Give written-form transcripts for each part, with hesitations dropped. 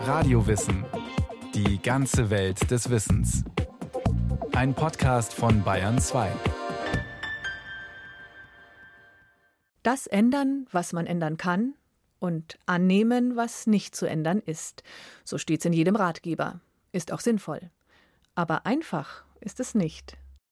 Radiowissen. Die ganze Welt des Wissens. Ein Podcast von Bayern 2. Das ändern, was man ändern kann, und annehmen, was nicht zu ändern ist. So steht's in jedem Ratgeber. Ist auch sinnvoll. Aber einfach ist es nicht.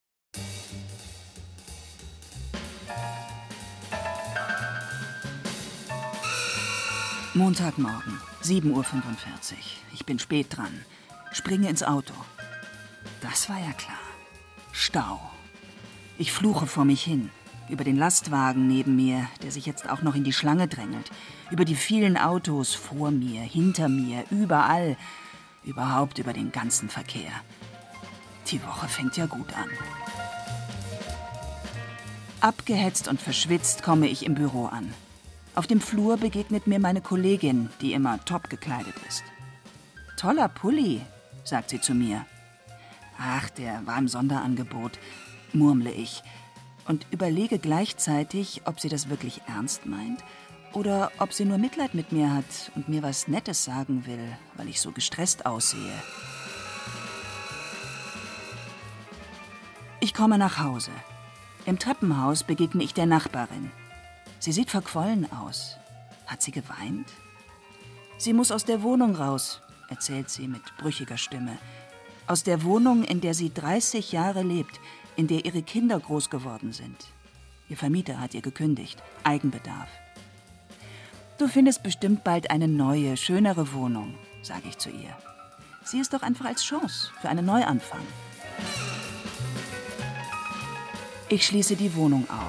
Montagmorgen, 7:45 Uhr. Ich bin spät dran. Springe ins Auto. Das war ja klar. Stau. Ich fluche vor mich hin. Über den Lastwagen neben mir, der sich jetzt auch noch in die Schlange drängelt. Über die vielen Autos vor mir, hinter mir, überall. Überhaupt über den ganzen Verkehr. Die Woche fängt ja gut an. Abgehetzt und verschwitzt komme ich im Büro an. Auf dem Flur begegnet mir meine Kollegin, die immer top gekleidet ist. »Toller Pulli«, sagt sie zu mir. »Ach, der war im Sonderangebot«, murmle ich und überlege gleichzeitig, ob sie das wirklich ernst meint oder ob sie nur Mitleid mit mir hat und mir was Nettes sagen will, weil ich so gestresst aussehe. Ich komme nach Hause. Im Treppenhaus begegne ich der Nachbarin. Sie sieht verquollen aus. Hat sie geweint? Sie muss aus der Wohnung raus, erzählt sie mit brüchiger Stimme. Aus der Wohnung, in der sie 30 Jahre lebt, in der ihre Kinder groß geworden sind. Ihr Vermieter hat ihr gekündigt. Eigenbedarf. Du findest bestimmt bald eine neue, schönere Wohnung, sage ich zu ihr. Sieh es doch einfach als Chance für einen Neuanfang. Ich schließe die Wohnung auf.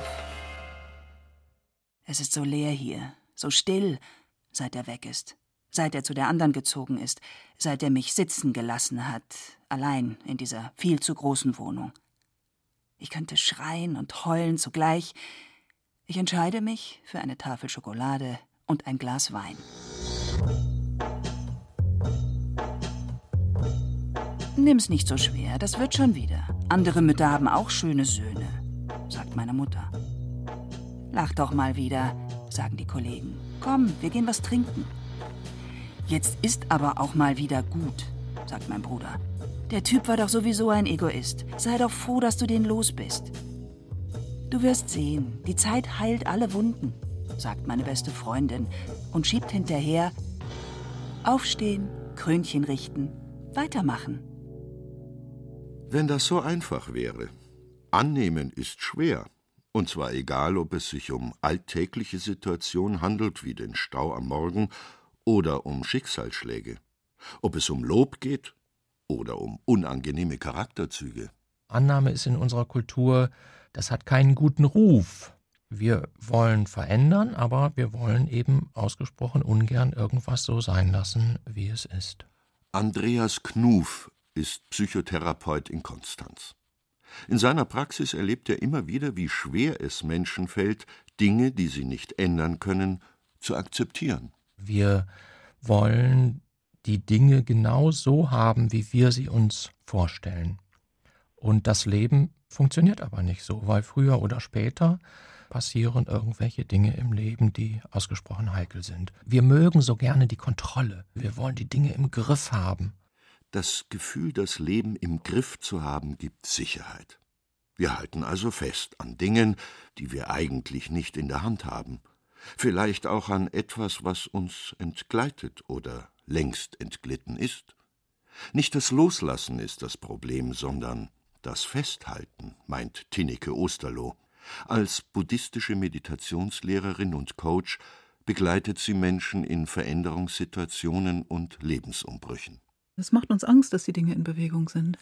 Es ist so leer hier, so still, seit er weg ist. Seit er zu der anderen gezogen ist, seit er mich sitzen gelassen hat, allein in dieser viel zu großen Wohnung. Ich könnte schreien und heulen zugleich. Ich entscheide mich für eine Tafel Schokolade und ein Glas Wein. Nimm's nicht so schwer, das wird schon wieder. Andere Mütter haben auch schöne Söhne, sagt meine Mutter. Lach doch mal wieder, sagen die Kollegen. Komm, wir gehen was trinken. Jetzt ist aber auch mal wieder gut, sagt mein Bruder. Der Typ war doch sowieso ein Egoist. Sei doch froh, dass du den los bist. Du wirst sehen, die Zeit heilt alle Wunden, sagt meine beste Freundin und schiebt hinterher: Aufstehen, Krönchen richten, weitermachen. Wenn das so einfach wäre. Annehmen ist schwer. Und zwar egal, ob es sich um alltägliche Situationen handelt, wie den Stau am Morgen, oder um Schicksalsschläge. Ob es um Lob geht oder um unangenehme Charakterzüge. Annahme ist in unserer Kultur, das hat keinen guten Ruf. Wir wollen verändern, aber wir wollen eben ausgesprochen ungern irgendwas so sein lassen, wie es ist. Andreas Knuff ist Psychotherapeut in Konstanz. In seiner Praxis erlebt er immer wieder, wie schwer es Menschen fällt, Dinge, die sie nicht ändern können, zu akzeptieren. Wir wollen die Dinge genau so haben, wie wir sie uns vorstellen. Und das Leben funktioniert aber nicht so, weil früher oder später passieren irgendwelche Dinge im Leben, die ausgesprochen heikel sind. Wir mögen so gerne die Kontrolle. Wir wollen die Dinge im Griff haben. Das Gefühl, das Leben im Griff zu haben, gibt Sicherheit. Wir halten also fest an Dingen, die wir eigentlich nicht in der Hand haben. Vielleicht auch an etwas, was uns entgleitet oder längst entglitten ist. Nicht das Loslassen ist das Problem, sondern das Festhalten, meint Tineke Osterloh. Als buddhistische Meditationslehrerin und Coach begleitet sie Menschen in Veränderungssituationen und Lebensumbrüchen. Es macht uns Angst, dass die Dinge in Bewegung sind.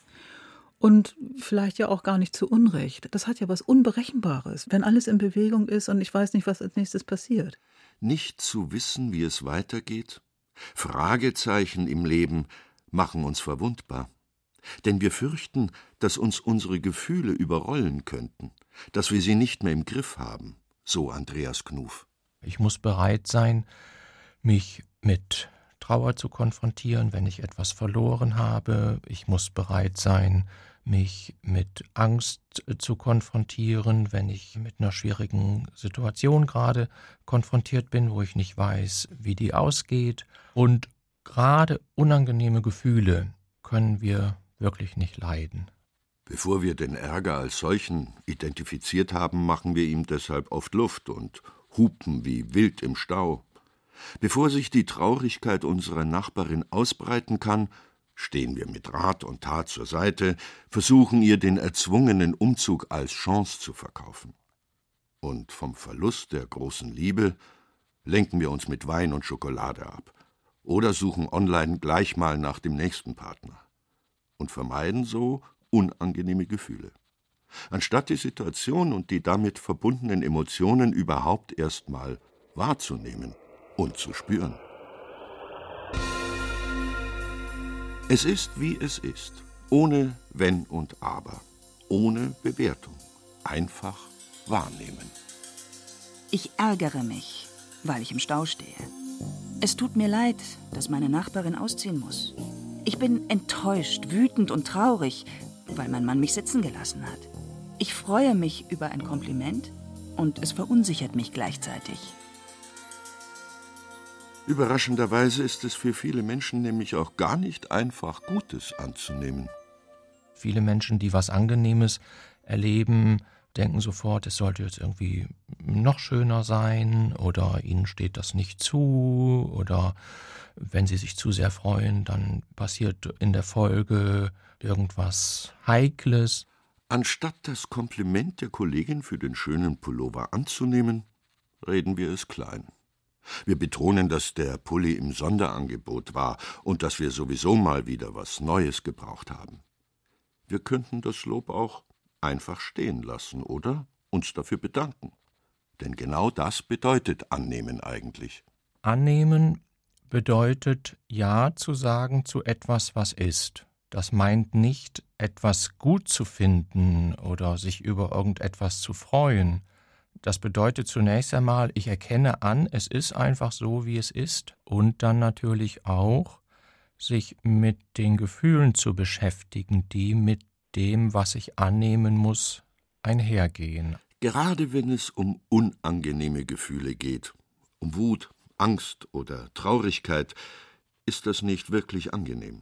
Und vielleicht ja auch gar nicht zu Unrecht. Das hat ja was Unberechenbares, wenn alles in Bewegung ist und ich weiß nicht, was als nächstes passiert. Nicht zu wissen, wie es weitergeht? Fragezeichen im Leben machen uns verwundbar. Denn wir fürchten, dass uns unsere Gefühle überrollen könnten, dass wir sie nicht mehr im Griff haben, so Andreas Knuff. Ich muss bereit sein, mich mit Trauer zu konfrontieren, wenn ich etwas verloren habe. Ich muss bereit sein, mich mit Angst zu konfrontieren, wenn ich mit einer schwierigen Situation gerade konfrontiert bin, wo ich nicht weiß, wie die ausgeht. Und gerade unangenehme Gefühle können wir wirklich nicht leiden. Bevor wir den Ärger als solchen identifiziert haben, machen wir ihm deshalb oft Luft und hupen wie wild im Stau. Bevor sich die Traurigkeit unserer Nachbarin ausbreiten kann, stehen wir mit Rat und Tat zur Seite, versuchen ihr den erzwungenen Umzug als Chance zu verkaufen. Und vom Verlust der großen Liebe lenken wir uns mit Wein und Schokolade ab oder suchen online gleich mal nach dem nächsten Partner und vermeiden so unangenehme Gefühle, anstatt die Situation und die damit verbundenen Emotionen überhaupt erst mal wahrzunehmen und zu spüren. Es ist, wie es ist, ohne Wenn und Aber, ohne Bewertung, einfach wahrnehmen. Ich ärgere mich, weil ich im Stau stehe. Es tut mir leid, dass meine Nachbarin ausziehen muss. Ich bin enttäuscht, wütend und traurig, weil mein Mann mich sitzen gelassen hat. Ich freue mich über ein Kompliment und es verunsichert mich gleichzeitig. Überraschenderweise ist es für viele Menschen nämlich auch gar nicht einfach, Gutes anzunehmen. Viele Menschen, die was Angenehmes erleben, denken sofort, es sollte jetzt irgendwie noch schöner sein oder ihnen steht das nicht zu oder wenn sie sich zu sehr freuen, dann passiert in der Folge irgendwas Heikles. Anstatt das Kompliment der Kollegin für den schönen Pullover anzunehmen, reden wir es klein. Wir betonen, dass der Pulli im Sonderangebot war und dass wir sowieso mal wieder was Neues gebraucht haben. Wir könnten das Lob auch einfach stehen lassen oder uns dafür bedanken. Denn genau das bedeutet annehmen eigentlich. Annehmen bedeutet Ja zu sagen zu etwas, was ist. Das meint nicht, etwas gut zu finden oder sich über irgendetwas zu freuen. Das bedeutet zunächst einmal, ich erkenne an, es ist einfach so, wie es ist. Und dann natürlich auch, sich mit den Gefühlen zu beschäftigen, die mit dem, was ich annehmen muss, einhergehen. Gerade wenn es um unangenehme Gefühle geht, um Wut, Angst oder Traurigkeit, ist das nicht wirklich angenehm.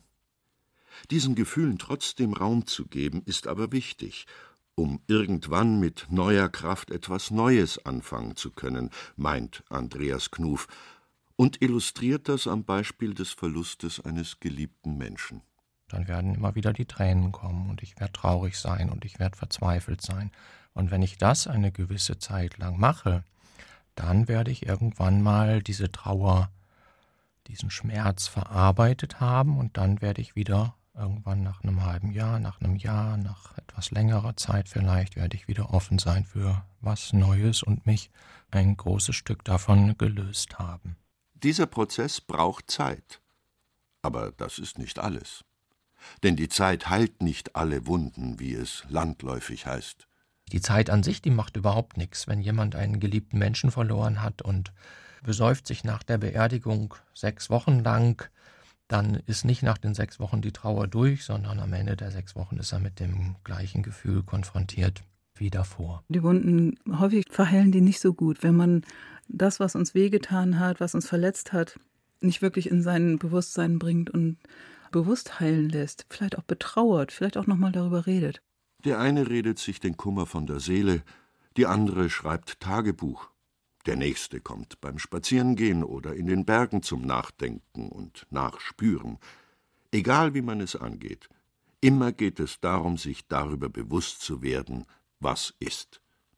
Diesen Gefühlen trotzdem Raum zu geben, ist aber wichtig, um irgendwann mit neuer Kraft etwas Neues anfangen zu können, meint Andreas Knuff und illustriert das am Beispiel des Verlustes eines geliebten Menschen. Dann werden immer wieder die Tränen kommen und ich werde traurig sein und ich werde verzweifelt sein. Und wenn ich das eine gewisse Zeit lang mache, dann werde ich irgendwann mal diese Trauer, diesen Schmerz verarbeitet haben und dann werde ich wieder irgendwann nach einem halben Jahr, nach einem Jahr, nach etwas längerer Zeit vielleicht, werde ich wieder offen sein für was Neues und mich ein großes Stück davon gelöst haben. Dieser Prozess braucht Zeit. Aber das ist nicht alles. Denn die Zeit heilt nicht alle Wunden, wie es landläufig heißt. Die Zeit an sich, die macht überhaupt nichts. Wenn jemand einen geliebten Menschen verloren hat und besäuft sich nach der Beerdigung 6 Wochen lang, dann ist nicht nach den 6 Wochen die Trauer durch, sondern am Ende der 6 Wochen ist er mit dem gleichen Gefühl konfrontiert wie davor. Die Wunden, häufig verheilen die nicht so gut, wenn man das, was uns wehgetan hat, was uns verletzt hat, nicht wirklich in sein Bewusstsein bringt und bewusst heilen lässt, vielleicht auch betrauert, vielleicht auch nochmal darüber redet. Der eine redet sich den Kummer von der Seele, die andere schreibt Tagebuch. Der nächste kommt beim Spazierengehen oder in den Bergen zum Nachdenken und Nachspüren. Egal wie man es angeht, immer geht es darum, sich darüber bewusst zu werden, was ist.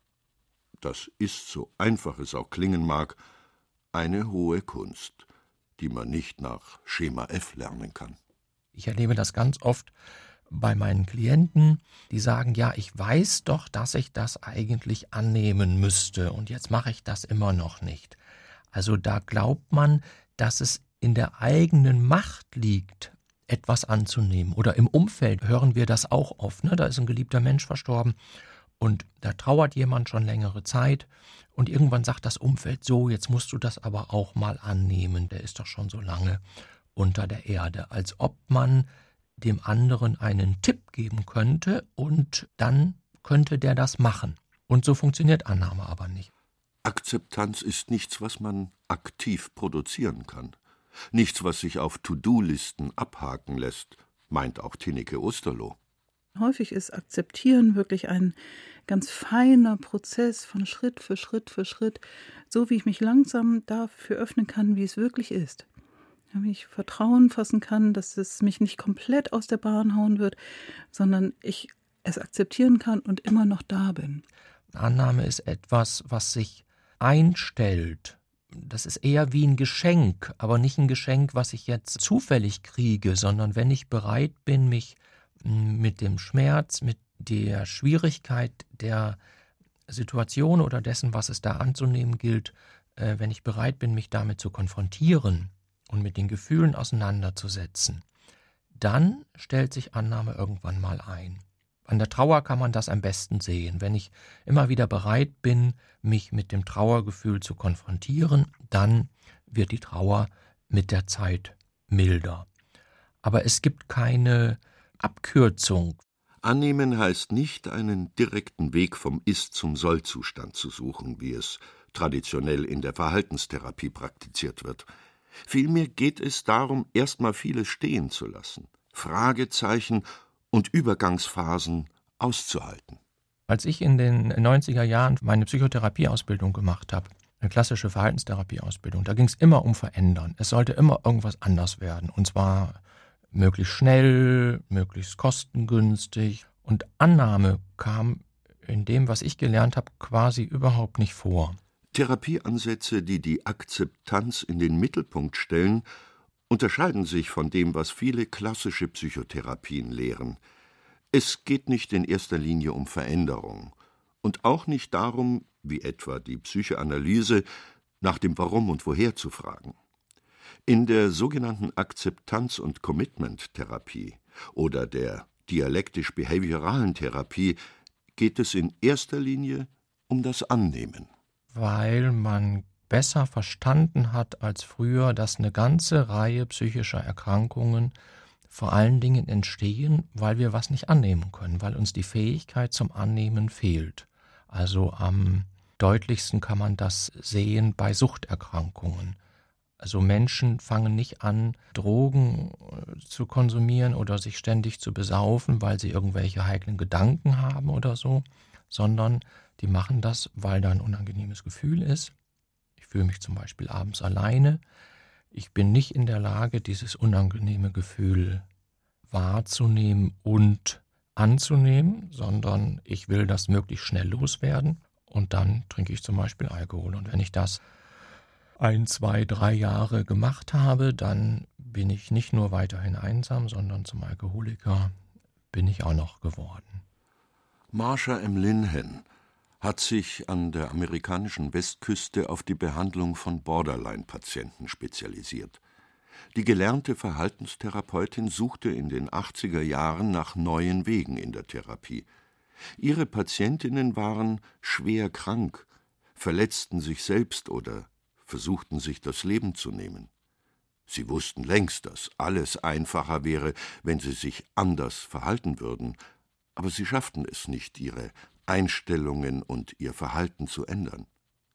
Das ist, so einfach es auch klingen mag, eine hohe Kunst, die man nicht nach Schema F lernen kann. Ich erlebe das ganz oft bei meinen Klienten, die sagen, ja, ich weiß doch, dass ich das eigentlich annehmen müsste und jetzt mache ich das immer noch nicht. Also da glaubt man, dass es in der eigenen Macht liegt, etwas anzunehmen. Oder im Umfeld hören wir das auch oft, ne? Da ist ein geliebter Mensch verstorben und da trauert jemand schon längere Zeit und irgendwann sagt das Umfeld so, jetzt musst du das aber auch mal annehmen, der ist doch schon so lange unter der Erde, als ob man dem anderen einen Tipp geben könnte und dann könnte der das machen. Und so funktioniert Annahme aber nicht. Akzeptanz ist nichts, was man aktiv produzieren kann. Nichts, was sich auf To-Do-Listen abhaken lässt, meint auch Tineke Osterloh. Häufig ist Akzeptieren wirklich ein ganz feiner Prozess von Schritt für Schritt für Schritt, so wie ich mich langsam dafür öffnen kann, wie es wirklich ist. Wie ich Vertrauen fassen kann, dass es mich nicht komplett aus der Bahn hauen wird, sondern ich es akzeptieren kann und immer noch da bin. Annahme ist etwas, was sich einstellt. Das ist eher wie ein Geschenk, aber nicht ein Geschenk, was ich jetzt zufällig kriege, sondern wenn ich bereit bin, mich mit dem Schmerz, mit der Schwierigkeit der Situation oder dessen, was es da anzunehmen gilt, wenn ich bereit bin, mich damit zu konfrontieren und mit den Gefühlen auseinanderzusetzen, dann stellt sich Annahme irgendwann mal ein. An der Trauer kann man das am besten sehen. Wenn ich immer wieder bereit bin, mich mit dem Trauergefühl zu konfrontieren, dann wird die Trauer mit der Zeit milder. Aber es gibt keine Abkürzung. Annehmen heißt nicht, einen direkten Weg vom Ist- zum Soll-Zustand zu suchen, wie es traditionell in der Verhaltenstherapie praktiziert wird. Vielmehr geht es darum, erstmal vieles stehen zu lassen, Fragezeichen und Übergangsphasen auszuhalten. Als ich in den 90er Jahren meine Psychotherapieausbildung gemacht habe, eine klassische Verhaltenstherapieausbildung, da ging es immer um Verändern. Es sollte immer irgendwas anders werden, und zwar möglichst schnell, möglichst kostengünstig. Und Annahme kam in dem, was ich gelernt habe, quasi überhaupt nicht vor. Therapieansätze, die die Akzeptanz in den Mittelpunkt stellen, unterscheiden sich von dem, was viele klassische Psychotherapien lehren. Es geht nicht in erster Linie um Veränderung und auch nicht darum, wie etwa die Psychoanalyse, nach dem Warum und Woher zu fragen. In der sogenannten Akzeptanz- und Commitment-Therapie oder der dialektisch-behavioralen Therapie geht es in erster Linie um das Annehmen. Weil man besser verstanden hat als früher, dass eine ganze Reihe psychischer Erkrankungen vor allen Dingen entstehen, weil wir was nicht annehmen können, weil uns die Fähigkeit zum Annehmen fehlt. Also am deutlichsten kann man das sehen bei Suchterkrankungen. Also Menschen fangen nicht an, Drogen zu konsumieren oder sich ständig zu besaufen, weil sie irgendwelche heiklen Gedanken haben oder so, sondern die machen das, weil da ein unangenehmes Gefühl ist. Ich fühle mich zum Beispiel abends alleine. Ich bin nicht in der Lage, dieses unangenehme Gefühl wahrzunehmen und anzunehmen, sondern ich will das möglichst schnell loswerden und dann trinke ich zum Beispiel Alkohol. Und wenn ich das 1, 2, 3 Jahre gemacht habe, dann bin ich nicht nur weiterhin einsam, sondern zum Alkoholiker bin ich auch noch geworden. Marsha M. Linehan hat sich an der amerikanischen Westküste auf die Behandlung von Borderline-Patienten spezialisiert. Die gelernte Verhaltenstherapeutin suchte in den 80er Jahren nach neuen Wegen in der Therapie. Ihre Patientinnen waren schwer krank, verletzten sich selbst oder versuchten sich das Leben zu nehmen. Sie wussten längst, dass alles einfacher wäre, wenn sie sich anders verhalten würden, aber sie schafften es nicht, ihre Einstellungen und ihr Verhalten zu ändern.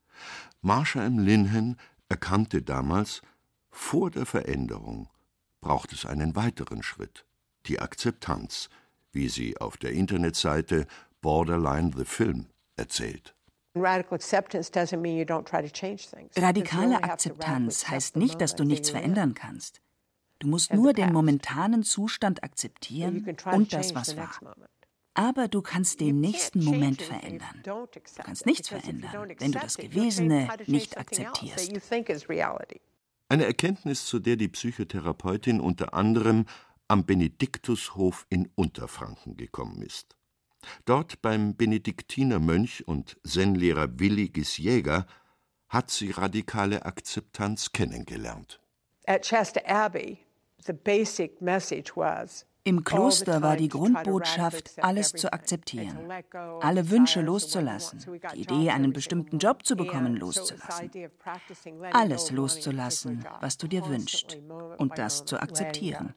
Marsha M. Linehan erkannte damals, vor der Veränderung braucht es einen weiteren Schritt, die Akzeptanz, wie sie auf der Internetseite Borderline the Film erzählt. Radikale Akzeptanz heißt nicht, dass du nichts verändern kannst. Du musst nur den momentanen Zustand akzeptieren und das, was war. Aber du kannst den nächsten Moment verändern. Du kannst nichts verändern, wenn du das Gewesene nicht akzeptierst. Eine Erkenntnis, zu der die Psychotherapeutin unter anderem am Benediktushof in Unterfranken gekommen ist. Dort beim Benediktinermönch und Zen-Lehrer Willi Gisjäger hat sie radikale Akzeptanz kennengelernt. Im Kloster war die Grundbotschaft, alles zu akzeptieren, alle Wünsche loszulassen, die Idee, einen bestimmten Job zu bekommen, loszulassen. Alles loszulassen, was du dir wünschst, und das zu akzeptieren.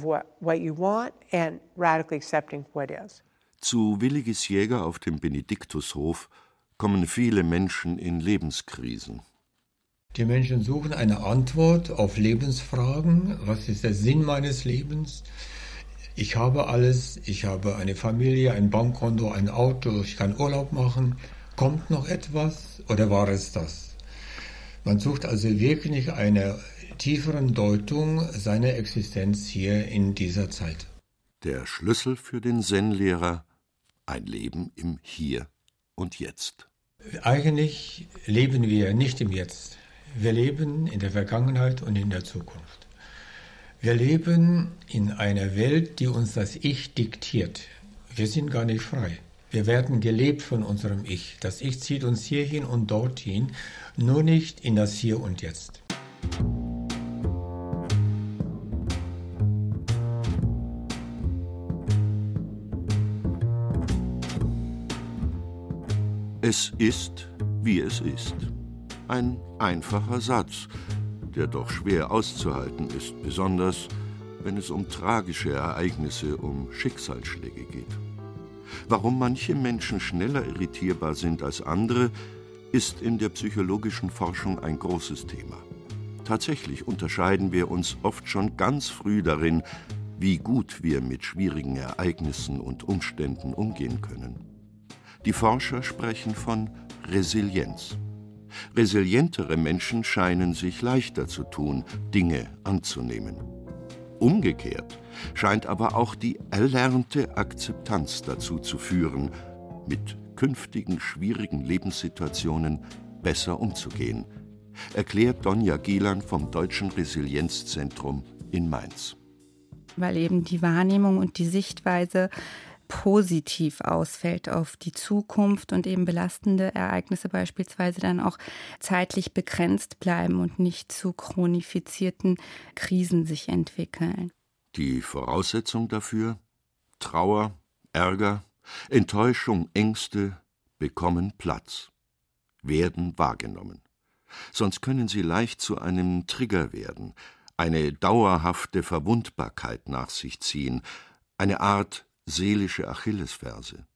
Zu Willi Gisjäger auf dem Benediktushof kommen viele Menschen in Lebenskrisen. Die Menschen suchen eine Antwort auf Lebensfragen. Was ist der Sinn meines Lebens? Ich habe alles. Ich habe eine Familie, ein Bankkonto, ein Auto. Ich kann Urlaub machen. Kommt noch etwas oder war es das? Man sucht also wirklich eine tieferen Deutung seiner Existenz hier in dieser Zeit. Der Schlüssel für den Zen-Lehrer: ein Leben im Hier und Jetzt. Eigentlich leben wir nicht im Jetzt. Wir leben in der Vergangenheit und in der Zukunft. Wir leben in einer Welt, die uns das Ich diktiert. Wir sind gar nicht frei. Wir werden gelebt von unserem Ich. Das Ich zieht uns hierhin und dorthin, nur nicht in das Hier und Jetzt. Es ist, wie es ist. Ein einfacher Satz, der doch schwer auszuhalten ist, besonders wenn es um tragische Ereignisse, um Schicksalsschläge geht. Warum manche Menschen schneller irritierbar sind als andere, ist in der psychologischen Forschung ein großes Thema. Tatsächlich unterscheiden wir uns oft schon ganz früh darin, wie gut wir mit schwierigen Ereignissen und Umständen umgehen können. Die Forscher sprechen von Resilienz. Resilientere Menschen scheinen sich leichter zu tun, Dinge anzunehmen. Umgekehrt scheint aber auch die erlernte Akzeptanz dazu zu führen, mit künftigen schwierigen Lebenssituationen besser umzugehen, erklärt Donja Gielan vom Deutschen Resilienzzentrum in Mainz. Weil eben die Wahrnehmung und die Sichtweise positiv ausfällt auf die Zukunft und eben belastende Ereignisse beispielsweise dann auch zeitlich begrenzt bleiben und nicht zu chronifizierten Krisen sich entwickeln. Die Voraussetzung dafür: Trauer, Ärger, Enttäuschung, Ängste bekommen Platz, werden wahrgenommen. Sonst können sie leicht zu einem Trigger werden, eine dauerhafte Verwundbarkeit nach sich ziehen, eine Art seelische Achillesferse.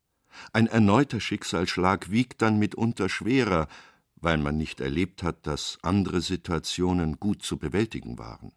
Ein erneuter Schicksalsschlag wiegt dann mitunter schwerer, weil man nicht erlebt hat, dass andere Situationen gut zu bewältigen waren.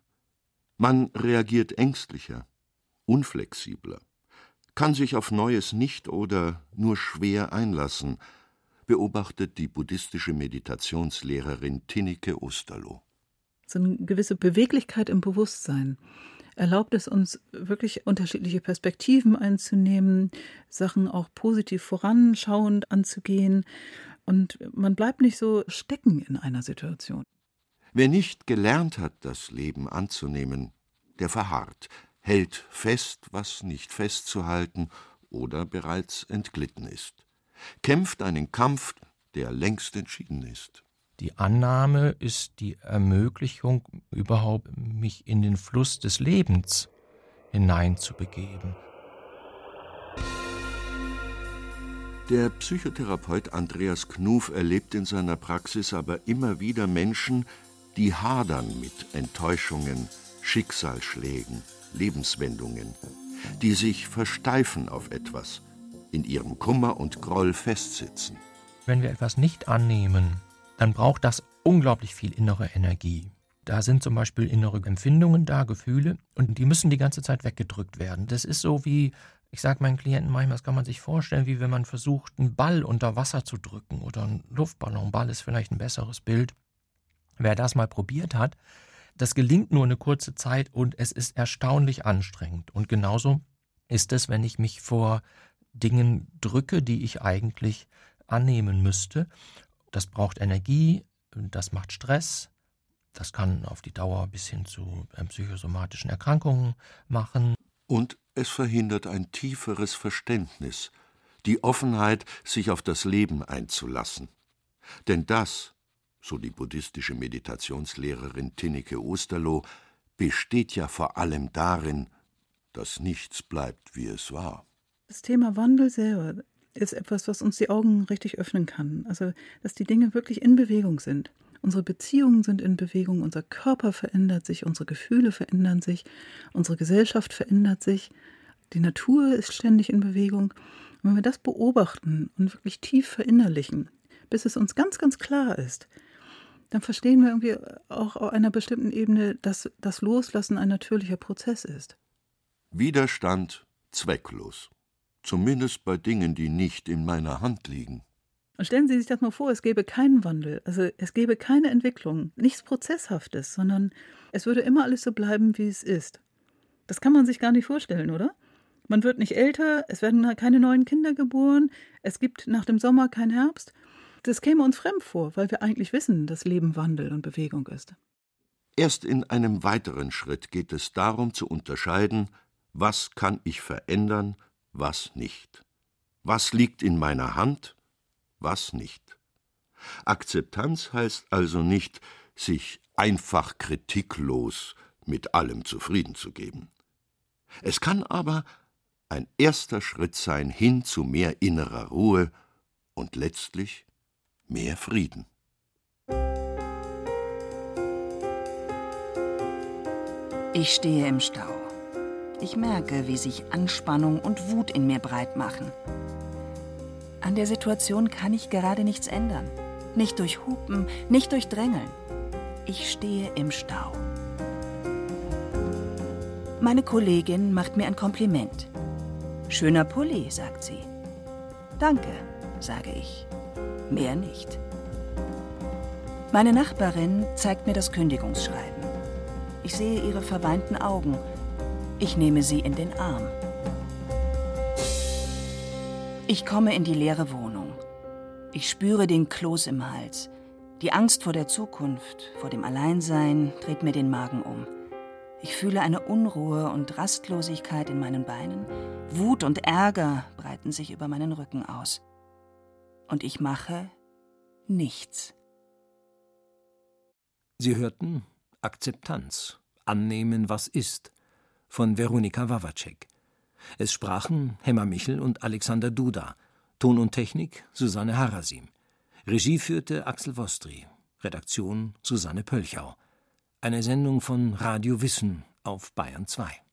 Man reagiert ängstlicher, unflexibler, kann sich auf Neues nicht oder nur schwer einlassen, beobachtet die buddhistische Meditationslehrerin Tinneke Osterloh. So eine gewisse Beweglichkeit im Bewusstsein erlaubt es uns, wirklich unterschiedliche Perspektiven einzunehmen, Sachen auch positiv voranschauend anzugehen, und man bleibt nicht so stecken in einer Situation. Wer nicht gelernt hat, das Leben anzunehmen, der verharrt, hält fest, was nicht festzuhalten oder bereits entglitten ist, kämpft einen Kampf, der längst entschieden ist. Die Annahme ist die Ermöglichung, überhaupt mich in den Fluss des Lebens hineinzubegeben. Der Psychotherapeut Andreas Knuff erlebt in seiner Praxis aber immer wieder Menschen, die hadern mit Enttäuschungen, Schicksalsschlägen, Lebenswendungen, die sich versteifen auf etwas, in ihrem Kummer und Groll festsitzen. Wenn wir etwas nicht annehmen, dann braucht das unglaublich viel innere Energie. Da sind zum Beispiel innere Empfindungen da, Gefühle, und die müssen die ganze Zeit weggedrückt werden. Das ist so wie, ich sage meinen Klienten manchmal, das kann man sich vorstellen, wie wenn man versucht, einen Ball unter Wasser zu drücken oder einen Luftballon. Ball ist vielleicht ein besseres Bild. Wer das mal probiert hat, das gelingt nur eine kurze Zeit und es ist erstaunlich anstrengend. Und genauso ist es, wenn ich mich vor Dingen drücke, die ich eigentlich annehmen müsste. Das braucht Energie, das macht Stress, das kann auf die Dauer bis hin zu psychosomatischen Erkrankungen machen. Und es verhindert ein tieferes Verständnis, die Offenheit, sich auf das Leben einzulassen. Denn das, so die buddhistische Meditationslehrerin Tinneke Osterloh, besteht ja vor allem darin, dass nichts bleibt, wie es war. Das Thema Wandel selber ist etwas, was uns die Augen richtig öffnen kann. Also, dass die Dinge wirklich in Bewegung sind. Unsere Beziehungen sind in Bewegung, unser Körper verändert sich, unsere Gefühle verändern sich, unsere Gesellschaft verändert sich, die Natur ist ständig in Bewegung. Und wenn wir das beobachten und wirklich tief verinnerlichen, bis es uns ganz, ganz klar ist, dann verstehen wir irgendwie auch auf einer bestimmten Ebene, dass das Loslassen ein natürlicher Prozess ist. Widerstand zwecklos. Zumindest bei Dingen, die nicht in meiner Hand liegen. Und stellen Sie sich das mal vor, es gäbe keinen Wandel, also es gäbe keine Entwicklung, nichts Prozesshaftes, sondern es würde immer alles so bleiben, wie es ist. Das kann man sich gar nicht vorstellen, oder? Man wird nicht älter, es werden keine neuen Kinder geboren, es gibt nach dem Sommer keinen Herbst. Das käme uns fremd vor, weil wir eigentlich wissen, dass Leben Wandel und Bewegung ist. Erst in einem weiteren Schritt geht es darum zu unterscheiden, was kann ich verändern, was nicht. Was liegt in meiner Hand, was nicht. Akzeptanz heißt also nicht, sich einfach kritiklos mit allem zufrieden zu geben. Es kann aber ein erster Schritt sein hin zu mehr innerer Ruhe und letztlich mehr Frieden. Ich stehe im Stau. Ich merke, wie sich Anspannung und Wut in mir breit machen. An der Situation kann ich gerade nichts ändern. Nicht durch Hupen, nicht durch Drängeln. Ich stehe im Stau. Meine Kollegin macht mir ein Kompliment. »Schöner Pulli«, sagt sie. »Danke«, sage ich. Mehr nicht. Meine Nachbarin zeigt mir das Kündigungsschreiben. Ich sehe ihre verweinten Augen. Ich nehme sie in den Arm. Ich komme in die leere Wohnung. Ich spüre den Kloß im Hals. Die Angst vor der Zukunft, vor dem Alleinsein, dreht mir den Magen um. Ich fühle eine Unruhe und Rastlosigkeit in meinen Beinen. Wut und Ärger breiten sich über meinen Rücken aus. Und ich mache nichts. Sie hörten Akzeptanz, Annehmen, was ist, von Veronika Wawacek. Es sprachen Hemmer Michel und Alexander Duda. Ton und Technik Susanne Harasim. Regie führte Axel Wostri. Redaktion Susanne Pölchau. Eine Sendung von Radio Wissen auf Bayern 2.